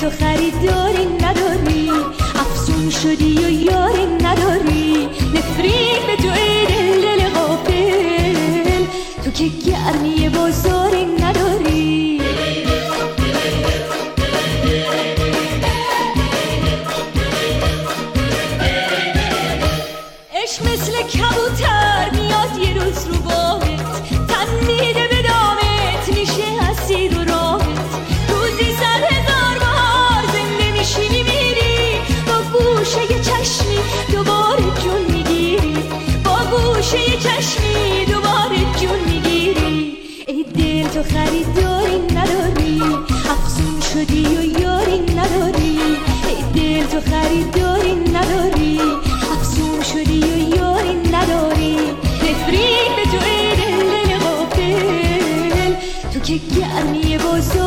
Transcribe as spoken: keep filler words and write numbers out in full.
تو خریداری نداری، افسون شدی و یاری نداری، نفرین به تو ای دل دل غافل، تو که گرمی بازاری نداری. عشق مثل کبوتر میاد یه روز رو باهت، تن میده به دامت، میشه اسیر و راهت، روزی صد هزار بار زنده میشی میمیری، با گوشه یه چشمی دوباره جون میگیری، با گوشه یه چشمی دوباره جون میگیری. ای دل تو خریداری نداری، افسون شدی و یاری نداری، ای دل تو خریداری نداری، افسون شدی و یاری نداری، نفرین به تو ای دل دل غافل، تو که گرمی بازار